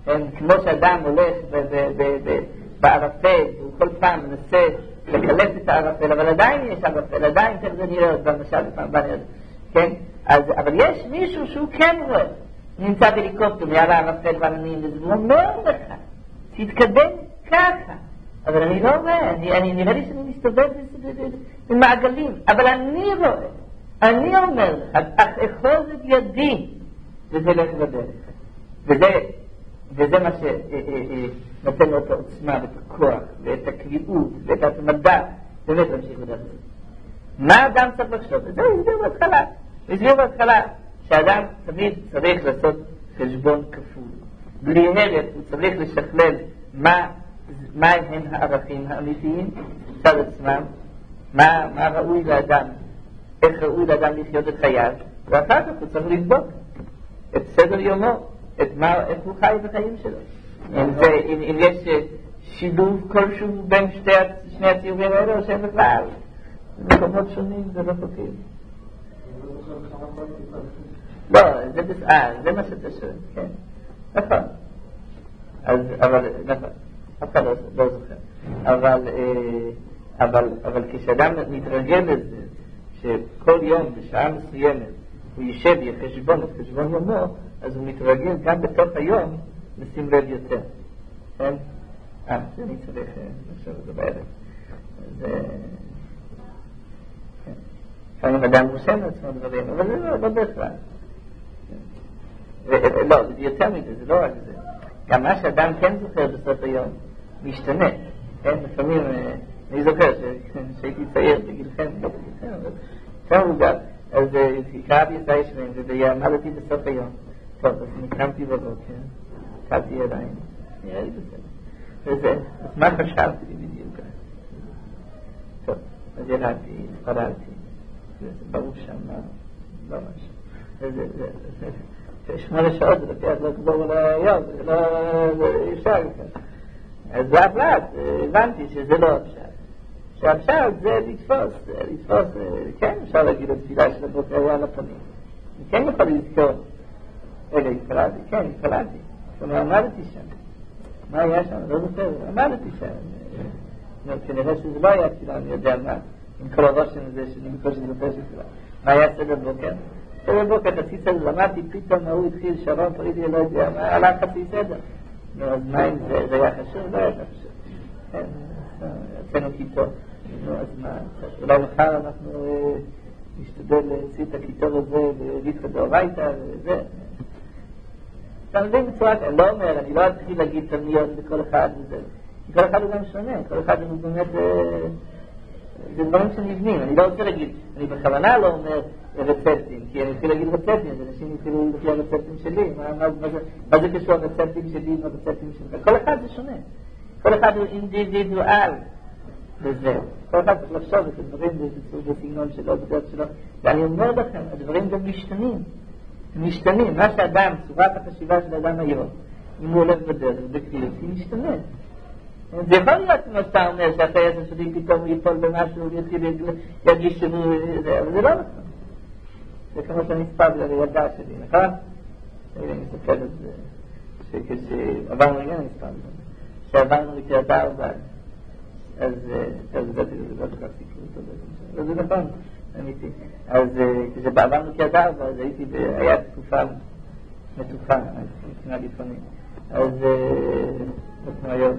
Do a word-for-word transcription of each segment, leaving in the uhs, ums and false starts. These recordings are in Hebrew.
כמו שאדם הולך בערפל, הוא כל פעם מנסה לקלף את הערפל, אבל עדיין יש ערפל, עדיין כך זה נראה במשל לפעם בנראה, כן? אז, אבל יש מישהו שהוא כן רואה, נמצא בהליקופטר מעל הערפל ועננים, והוא אומר לך, תתקדם ככה, אבל אני לא רואה, אני, אני נראה לי שאני מסתובב במעגלים, אבל אני רואה, אני אומר לך, אך אחוז את ידי, וזה לא בדרך, וזה, וזה מה שנותן לו את העוצמה ואת הכוח ואת הקביעות ואת התמדה, באמת להמשיך בדרך הזאת. מה אדם צריך לחשוב? וזה הוא הסביר בהתחלה, הוא הסביר בהתחלה שאדם תמיד צריך לעשות חשבון כפול, בלי הרף הוא צריך לשכלל מה, מה הם הערכים האמיתיים מצד עצמם, מה, מה ראוי לאדם, איך ראוי לאדם לחיות את חייו, ואחר כך הוא צריך לבדוק את סדר יומו, את מה, איך הוא חי בחיים שלו. אם, זה, אם, אם יש שילוב כלשהו בין שתי, שני הציורים האלה, או שהם בכלל מקומות שונים, זה לא חוקיים. לא, זה, אה, זה מה שאתה שואל, כן. נכון. אז, אבל, נכון. אף אחד לא, לא זוכר. אבל, אבל, אבל כשאדם מתרגל לזה, שכל יום בשעה מסוימת הוא יישב יחשבון את חשבון יומו, אז הוא מתרגל גם בתוך היום לשים לב יותר. כן? אה, זה אני צריך לשאול את זה בערב. אז... לפעמים אדם רושם לעצמו דברים, אבל זה לא בכלל. לא, זה יותר מזה, זה לא רק זה. גם מה שאדם כן זוכר בסוף היום, משתנה. כן? לפעמים, אני זוכר שהייתי צעיר בגילכם, לא בגילכם, אבל כאן הוא גם. אז קראתי את הישרים, ועמדתי בסוף היום. טוב, אז נקמתי בבוקר, קלתי ידיים, נראה לי בסדר. וזה, אז מה חשבתי בדיוק? טוב, אז ירדתי, התפרלתי, ברוך שם, לא משהו. וזה, זה, זה, זה, שמונה שעות, זה לוקח לא כבור ליום, זה לא, אי אפשר לכך. אז לאט לאט הבנתי שזה לא אפשר. שעכשיו זה לתפוס, לתפוס, כן, אפשר להגיד התפילה של הבוקר היה על הפנים. אני כן יכול לזכור, רגע, התפללתי, כן, התפללתי. זאת אומרת, עמדתי שם. מה היה שם? לא זוכר, עמדתי שם. כנראה שזה לא היה תפילה, אני יודע מה, עם כל הרושם הזה שאני בקושי זוכר של תפילה. מה היה סדר בוקר? סדר בוקר, חצי סדר, למדתי, פתאום הוא התחיל, שרון, פרידי, לא יודע, מה, עלה חצי סדר. אז מה אם זה, זה היה חשוב? לא היה חשוב. כן, יצאנו כיתות. נו, אז מה, אולי מחר אנחנו נשתדל להוציא את הכיתוב הזה ולהתחיל דאורייתא וזה. אתה מבין בצורה, אני לא אומר, אני לא אתחיל להגיד תמניות לכל אחד וזה. כל אחד הוא גם שונה, כל אחד הוא באמת, זה דברים שנבנים. אני לא רוצה להגיד, אני בכוונה לא אומר רצפטים, כי אני אתחיל להגיד רצפטים, אז אנשים יתחילו לפי הרצפטים שלי. מה זה קשור הרצפטים שלי עם הרצפטים שלך? כל אחד זה שונה. כל אחד הוא אינדיבידואל. וזהו. כל אחד צריך לחשוב את הדברים בסגנון שלו, בדרך שלו. ואני אומר לכם, הדברים גם משתנים. משתנים. מה שאדם, צורת החשיבה של האדם היום, אם הוא הולך בדרך, בכביש, היא משתנה. זה יכול להיות כמו שאתה אומר, שאחרי עשר שנים פתאום הוא ייפול במשהו, ויתחיל להרגיש שהוא... אבל זה לא נכון. זה כמו שאני ספר לילדה שלי, נכון? אני מספר את זה, שכשעברנו רגע אני ספר את זה. שעברנו לקריית ארבע, אז באתי לזה, לא תוכל סיכוי אותו, אבל זה נכון, אמיתי. אז כשבעברנו קריית ארבע, אז הייתי, היה תקופה מתוחה, מבחינה לפעמים. אז, לא כמו היום,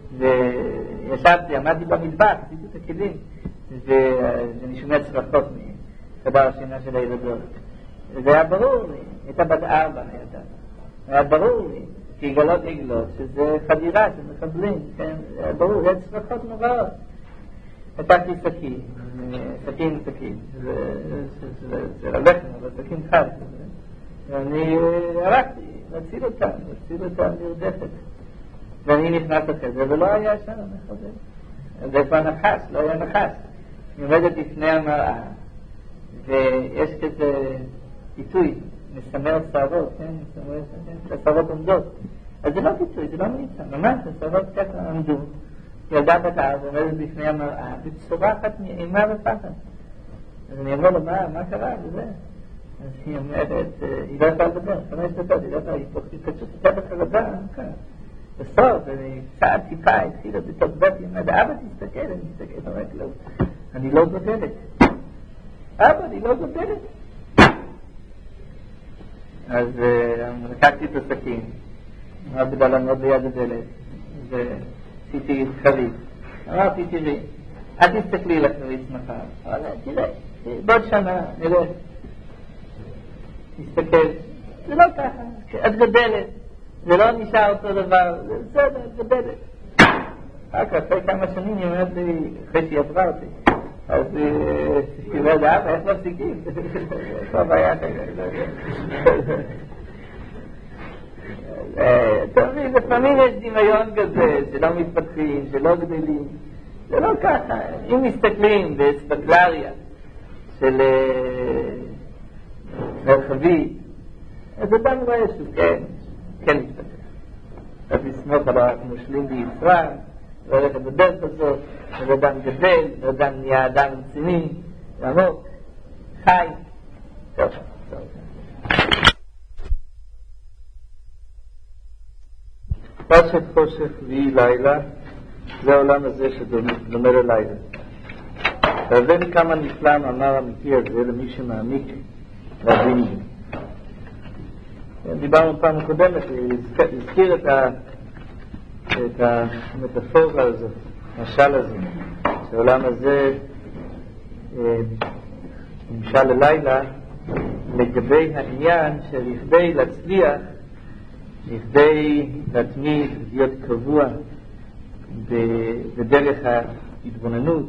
וישבתי, עמדתי במטבח, עשיתי את הכלים, ואני שומע צרחות מחדר השינה של הילדות. וזה היה ברור לי, הייתה בת ארבע, היה ברור לי, כי עגלות עגלות, שזה חדירה של מחבלים, כן? היה ברור, זה צרחות נוראות. פתחתי סכין, סכין סכין, זה ללחם, אבל סכין חד. ואני הלכתי, להציל אותה, להציל אותה נרדפת. ואני נכנס לחדר, ולא היה שם מחבל. אז איפה הנחש? לא היה נחש. אני עומדת לפני המראה, ויש כזה פיתוי, מסמר שערות, כן? שערות עומדות. אז זה לא פיתוי, זה לא מניצה, ממש, השערות ככה עמדו. ילדה בת ארבע עומדת בפני המראה, וצורחת מאימה ופחד. אז אני אומר לו, מה, מה קרה? וזה. אז היא אומרת, היא לא יכולה לדבר, חמש דקות, היא לא יכולה, היא פשוט הייתה בחרדה, בסוף, וצעד טיפה, התחילה בתוקבת, היא אומרת, אבא תסתכל, אני מסתכל, אומרת לו, אני לא גודלת. אבא, אני לא גודלת. אז לקחתי את הסכין, אמרתי לה לעמוד ליד הדלת, ועשיתי חריץ. אמרתי, תראי, אל תסתכלי לחריץ מחר, אבל תראה, בעוד שנה נראה. תסתכל, זה לא ככה, את גדלת, זה לא נשאר אותו דבר, זה בסדר, את גדלת. אחר כך, אחרי כמה שנים, היא אומרת לי, אחרי שהיא עברה אותי, אז היא אומרת, אבא, איך מפסיקים? לא בעיה ככה. אתה מבין, לפעמים יש דמיון כזה, שלא מתפתחים, שלא גדלים, זה לא ככה. אם מסתכלים בספקלריה של מרחבית, אז אדם רואה שהוא כן, כן מתפתח. אז לסמוך על המושלים בישראל, והולך בדרך הזאת, ואדם גדל, ואדם נהיה אדם רציני, עמוק, חי. טוב, טוב. חושך חושך ויהי לילה, זה העולם הזה שדומה ללילה. והבן כמה נפלא מאמר אמיתי הזה למי שמעמיק להבין. דיברנו פעם קודמת, הזכיר את, ה, את המטאפורה הזאת, המשל הזה, שהעולם הזה נמשל ללילה לגבי העניין שלכדי להצליח, לכדי להתמיד, להיות קבוע בדרך ההתבוננות.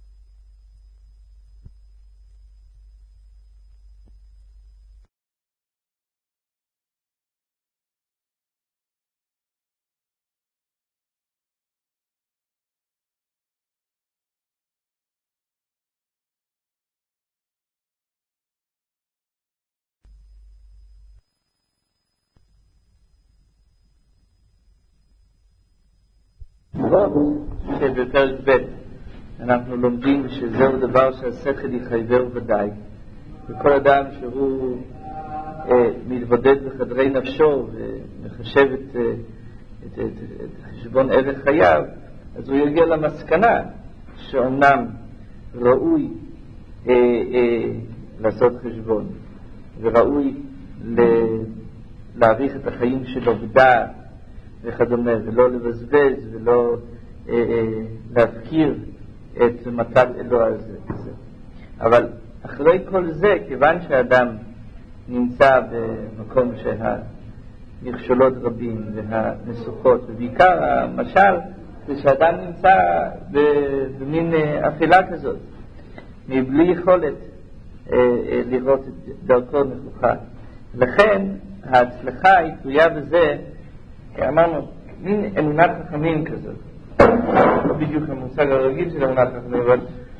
שבפרק ב' אנחנו לומדים שזהו דבר שהשכל יחייבר ודאי, וכל אדם שהוא אה, מתבודד בחדרי נפשו ומחשב את, אה, את, את, את חשבון ערך חייו, אז הוא יגיע למסקנה שאומנם ראוי אה, אה, לעשות חשבון וראוי ל- להאריך את החיים שלו בדעת וכדומה, ולא לבזבז ולא אה, אה, להפקיר את מתת אלוה הזה. אבל אחרי כל זה, כיוון שהאדם נמצא במקום שהמכשולות רבים והמשוכות, ובעיקר המשל זה שהאדם נמצא במין אפילה כזאת, מבלי יכולת אה, אה, לראות את דרכו נכוחה. לכן ההצלחה היא תלויה בזה, אמרנו, מין אמונת חכמים כזאת. לא בדיוק המושג הרגיל של אמונת חכמים, אבל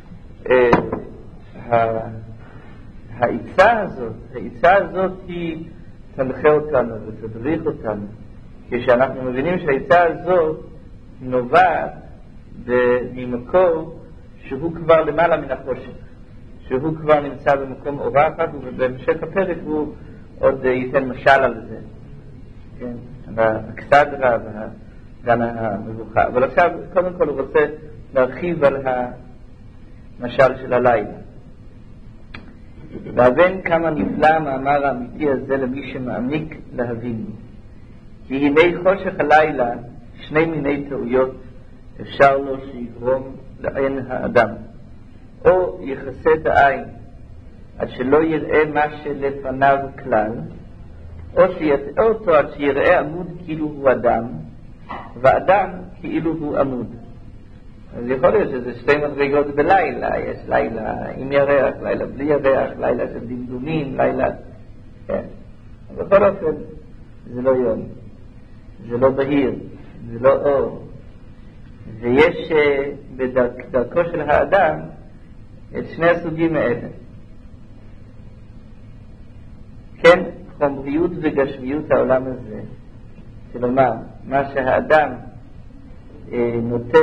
העיצה הזאת, העיצה הזאת היא תנחה אותנו ותדריך אותנו, כשאנחנו מבינים שהעיצה הזאת נובעת ממקור שהוא כבר למעלה מן החושך, שהוא כבר נמצא במקום אורחת, ובהמשך הפרק הוא עוד ייתן משל על זה. כן, הקסדרה והגן המבוכה. אבל עכשיו, קודם כל הוא רוצה להרחיב על המשל של הלילה. להבין כמה נפלא המאמר האמיתי הזה למי שמעמיק להבין. כי הנה חושך הלילה, שני מיני טעויות אפשר לו שיגרום לעין האדם. או יחסה את העין, עד שלא יראה מה שלפניו כלל, או שיטעה אותו עד שיראה עמוד כאילו הוא אדם, ואדם כאילו הוא עמוד. אז יכול להיות שזה שתי מדרגות בלילה, יש לילה עם ירח, לילה בלי ירח, לילה של דמדומים, לילה... כן. אבל בכל אופן, זה לא יום, זה לא בהיר, זה לא אור. ויש בדרכו של האדם את שני הסוגים האלה. כן, חומריות וגשמיות העולם הזה, כלומר, מה שהאדם אה, נוטה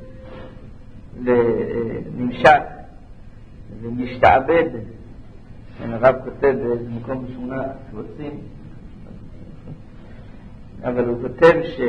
ונמשך ומשתעבד הרב כותב באיזה מקום בשמונה רוצים, אבל הוא כותב ש...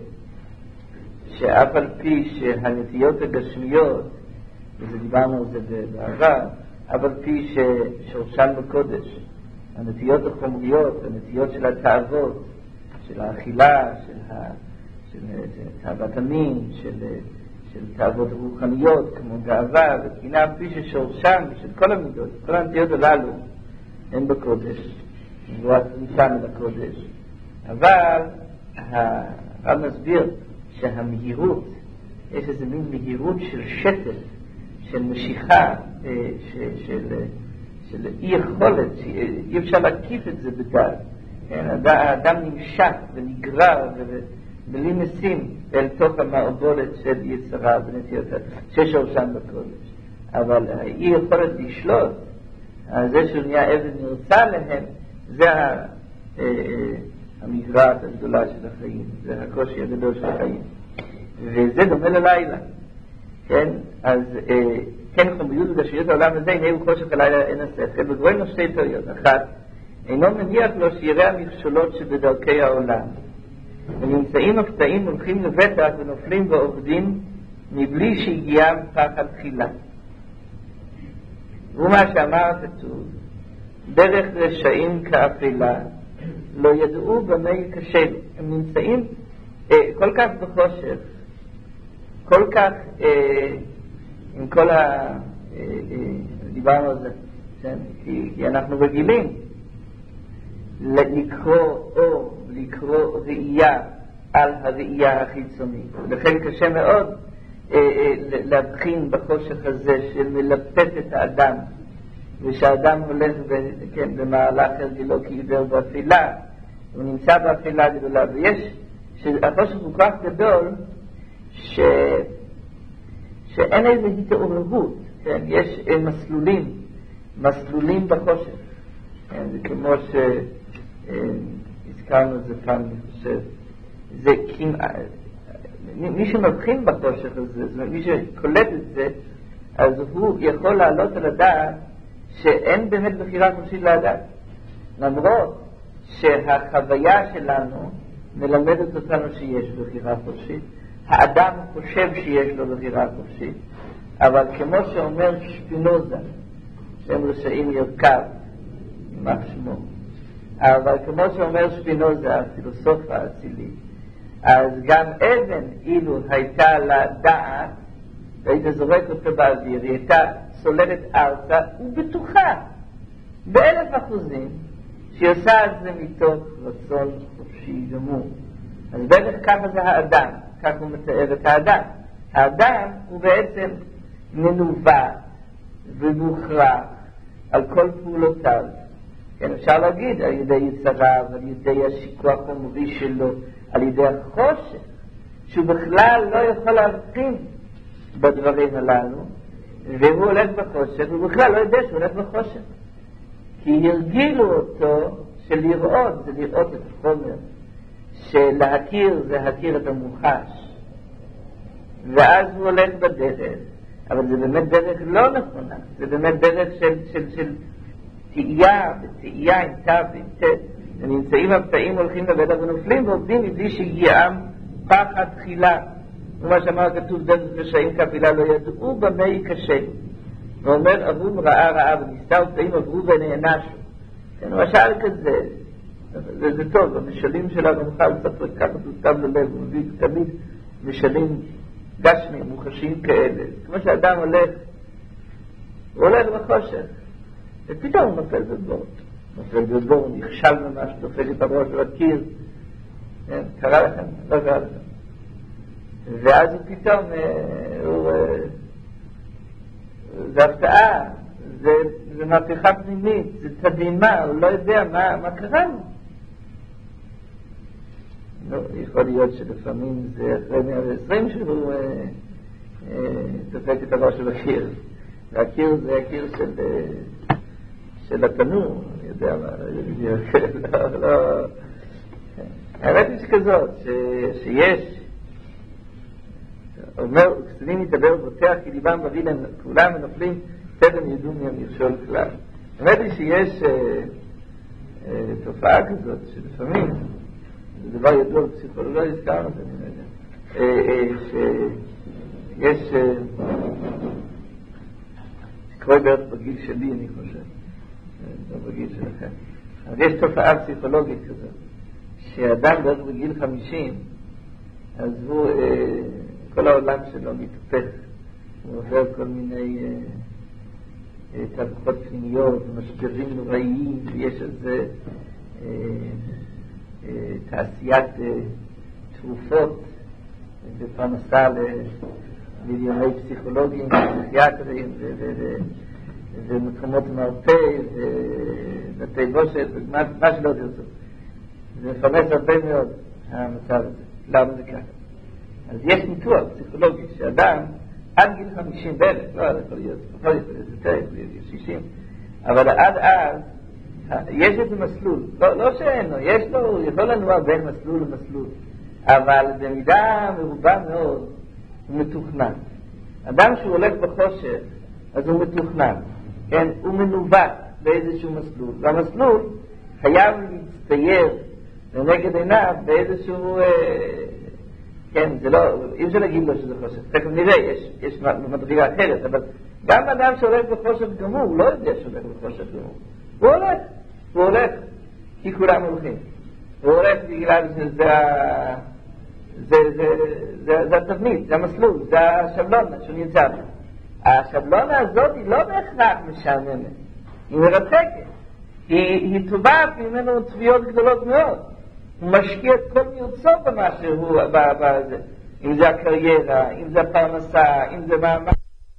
שאף על פי שהנטיות הגשמיות, וזה דיברנו על זה בעבר, אף על פי ששורשן בקודש, הנטיות החומריות, הנטיות של התאוות, של האכילה, של, ה... של... תאוות המין, של... של תאוות רוחניות, כמו גאווה וקנאה, אף פי ששורשן של כל המידות, כל הנטיות הללו, הם בקודש, הם לא עצמישה מן הקודש. אבל הרב מסביר שהמהירות, יש איזה מין מהירות של שטף, של משיכה, של, של, של אי יכולת, אי אפשר להקיף את זה בדל. האדם נמשך ונגרר ובלי נסים אל תוך המערבולת של יצרה ונטיות ששורשן בקודש. אבל אי יכולת לשלוט, זה שהוא נהיה אבן נרצה להם, זה המגרעת הגדולה של החיים, זה הקושי הגדול של החיים. וזה דומה ללילה. כן? אז כן חומריות וגשמיות העולם הזה, הנה הוא חושך הלילה אין השכל, וגורם לו שתי טעויות. אחת, אינו מניח לו שיראה המכשולות שבדרכי העולם. ונמצאים הקטעים הולכים לבטח ונופלים ועובדים מבלי שהגיעם פחד תחילה. ומה שאמר כתוב, דרך רשעים כאפלה, לא ידעו במה יקשל. הם נמצאים אה, כל כך בחושך, כל כך, אה, עם כל ה... אה, אה, דיברנו על זה, כן? כי, כי אנחנו רגילים לקרוא אור, לקרוא ראייה על הראייה החיצונית. לכן קשה מאוד אה, אה, להבחין בחושך הזה של מלפת את האדם, ושהאדם הולך ב, כן, במהלך הרגילו כעיוור באפילה, הוא נמצא באפילה גדולה, ויש, שהחושך הוא כך גדול, ש... שאין איזו התעוררות, כן? יש אה, מסלולים, מסלולים בחושך. כן? זה כמו שהזכרנו את זה פעם, אני חושב, זה כמעט, מי שמבחין בחושך הזה, זאת אומרת, מי שקולט את זה, אז הוא יכול לעלות על הדעת שאין באמת בחירה חופשית לאדם. למרות שהחוויה שלנו מלמדת אותנו שיש בחירה חופשית, האדם חושב שיש לו בחירה חופשית, אבל כמו שאומר שפינוזה, שהם רשעים ירכב, יימח שמו, אבל כמו שאומר שפינוזה, הפילוסוף האצילי, אז גם אבן, אילו הייתה לה דעת, והיית זורק אותה באוויר, היא הייתה סולדת ארצה, ובטוחה, באלף אחוזים, שהיא עושה את זה מתוך רצון חופשי גמור. אז בערך ככה זה האדם, כך הוא מתאר את האדם. האדם הוא בעצם מנווט ומוכרח על כל פעולותיו. כן, אפשר להגיד, על ידי יצריו, על ידי השיקוע החומרי שלו, על ידי החושך, שהוא בכלל לא יכול להבחין בדברים הללו, והוא הולך בחושך, והוא בכלל לא יודע שהוא הולך בחושך. כי הרגילו אותו של לראות, זה לראות את החומר, שלהכיר זה להכיר את המוחש. ואז הוא הולך בדרך, אבל זה באמת דרך לא נכונה, זה באמת דרך של, של, של תאייה, ותאייה עם תו ועם תת. ונמצאים הפתאים הולכים לבטח ונופלים ועובדים מבלי שהגיעם פחד תחילה. ומה שאמר כתוב דרך רשעים כאפלה, לא ידעו במה יקשה. ואומר אברום ראה ראה וניסה ופתאים עברו ונענשו. כן, הוא שאל כזה, זה, זה טוב, המשלים שלנו נוכל צריך לקחת אותם ללב, הוא מביא תמיד משלים גשמים, מוחשיים כאלה. כמו שאדם הולך, הוא הולך בחושך, ופתאום הוא נופל בדבור. נופל בדבור, הוא נכשל ממש, דופק את הראש בקיר. כן, קרה לכם? לא קרה לכם. ואז הוא פתאום, הוא, זה הפתעה, זה, זה מהפכה פנימית, זה תדהימה, הוא לא יודע מה, מה קרה לו. לא, יכול להיות שלפעמים זה אחרי מאה ועשרים שהוא אה, אה, דופק את הראש בקיר. והקיר זה הקיר של, של התנור, אני יודע מה, לא, לא. האמת היא שכזאת, ש, שיש, אומר, קצנים יתבר ובוטח כי ליבם מביא להם כולם ונופלים, תבן ידעו מהמכשול כלל. האמת היא שיש תופעה כזאת שלפעמים, זה דבר ידוע בפסיכולוגיה, הזכרנו את זה, אני לא יודע, שיש, שקורה בערך בגיל שלי, אני חושב, לא בגיל שלכם, אבל יש תופעה פסיכולוגית כזאת, שאדם בערך בגיל חמישים, אז הוא, כל העולם שלו מתהפך, הוא עובר כל מיני תהפוכות פנימיות, משברים נוראיים, ויש איזה תעשיית תרופות ופרנסה למיליוני פסיכולוגים ופסיכיאטרים ומקומות מרפא ובתי בושת ומה שלא תרצו. זה מפרנס הרבה מאוד המצב הזה. למה זה ככה? אז יש ניתוח פסיכולוגי שאדם עד גיל חמישים בערך, לא, זה יכול להיות, יכול להיות, זה יותר, זה להיות שישים, אבל עד אז יש איזה מסלול, לא, לא שאין לו, יש לו, הוא יכול לנוע בין מסלול למסלול, אבל במידה מרובה מאוד הוא מתוכנן. אדם שהוא הולך בחושך, אז הוא מתוכנן, כן? הוא מנווט באיזשהו מסלול, והמסלול חייב להצטייר לנגד עיניו באיזשהו, אה, כן, זה לא, אי אפשר להגיד לו שזה חושך, תכף נראה, יש, יש מדרגה אחרת, אבל גם אדם שהולך בחושך גמור, הוא לא יודע שהולך בחושך גמור, הוא הולך, הוא הולך, כי כולם הולכים, הוא הולך בגלל שזה זה, זה, זה, זה, זה התבנית, זה המסלול, זה השבלונה שהוא נמצא בה. השבלונה הזאת היא לא בהכרח משעממת, היא מרתקת, היא, היא טובעת ממנו צביעות גדולות מאוד, הוא משקיע את כל מרצו במה שהוא, בזה, אם זה הקריירה, אם זה הפרנסה, אם זה מעמד.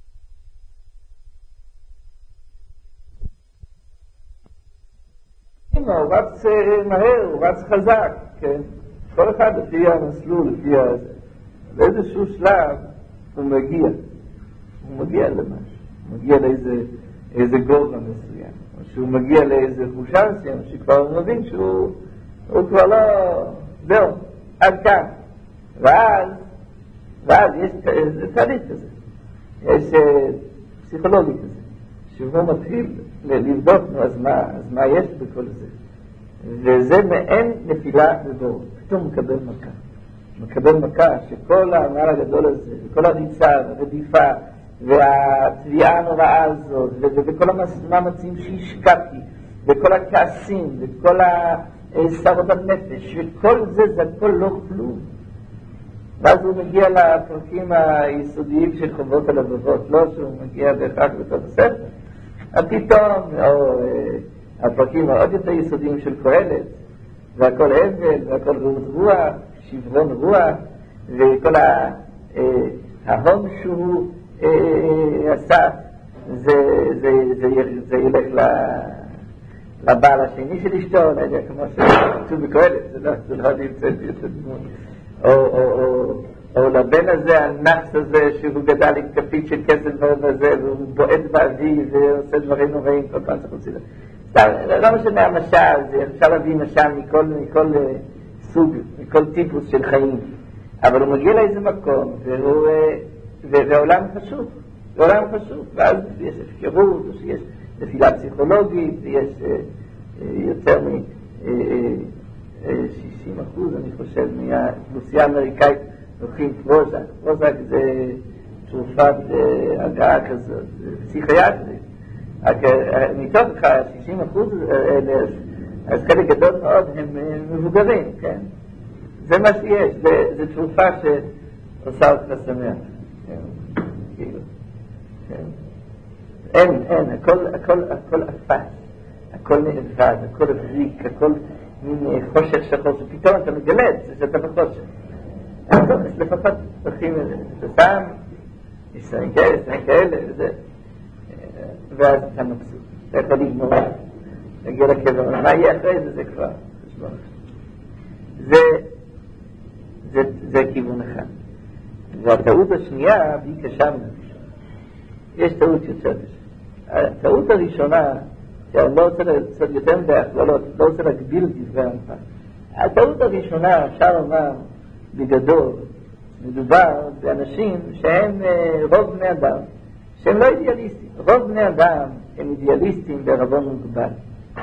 הוא רץ מהר, הוא רץ חזק, כן? כל אחד לפי המסלול, לפי הזה. באיזשהו שלב הוא מגיע, הוא מגיע למשהו, הוא מגיע לאיזה איזה גובה מסוים, או שהוא מגיע לאיזה חושה מסוים, שכבר הוא מבין שהוא הוא כבר לא, זהו, עד כאן. ואז, ואז יש תהליך כזה, יש פסיכולוגי כזה, שהוא מתחיל לבדוק, אז מה, אז מה יש בכל זה. וזה מעין נפילה בבור, פתאום מקבל מכה. מקבל מכה שכל העמל הגדול הזה, וכל הריצה, הרדיפה, והתביעה הנוראה הזאת, וכל המאמצים שהשקעתי, וכל הכעסים, וכל הסערות הנפש, וכל זה, זה הכל לא כלום. ואז הוא מגיע לפרקים היסודיים של חובות הלבבות, לא שהוא מגיע בהכרח בתוך הספר. הפתאום, או הפרקים העוד יותר יסודיים של קהלת, והכל אבל, והכל רעות רוח, שברון רוח, וכל ההון שהוא עשה, זה, זה, זה, זה ילך לבעל השני של אשתו, לא יודע, כמו שכתוב בקהלת, זה לא, זה לא נמצא ביותר דמות. או, או, או, או לבן הזה, הנפס הזה, שהוא גדל עם כפית של כסף וזה, והוא בועט באוויר ועושה דברים נוראים, כל פעם צריך להוציא לו. לא משנה המשל, אפשר להביא משל מכל, מכל סוג, מכל טיפוס של חיים, אבל הוא מגיע לאיזה מקום, והוא, והעולם חשוב, העולם חשוב, ואז יש אפשרות, יש נפילה פסיכולוגית, ויש יותר מ... שישים אחוז, אני חושב, מהאוכלוסייה האמריקאית לוקחים פרוזק. פרוזק זה תרופת הגעה כזאת, זה פסיכיאטרית. מתוך ה-שישים אחוז האלה, אז חלק גדול מאוד הם מבוגרים, כן? זה מה שיש, זה תרופה שעושה אותך שמח. אין, אין, הכל אפס, הכל נאבד, הכל הבריק, הכל מין חושך שחור, שפתאום אתה מגלה את זה, שאתה בחושך. יש לפחות הולכים לסתם, יש סעים כאלה, סעים כאלה, וזה. ואז אתה מבסוט. אתה יכול לגמור, להגיע לקבר, מה יהיה אחרי זה, זה כבר. זה כיוון אחד. והטעות השנייה, והיא קשה מנפש. יש טעות יוצאת. הטעות הראשונה, שאני לא רוצה לעשות יותר בהכללות, לא רוצה להגביל את דברי המפה. הטעות הראשונה, אפשר לומר, בגדול, מדובר באנשים שהם רוב בני אדם, שהם לא אידיאליסטים. רוב בני אדם הם אידיאליסטים בערבון מוגבל.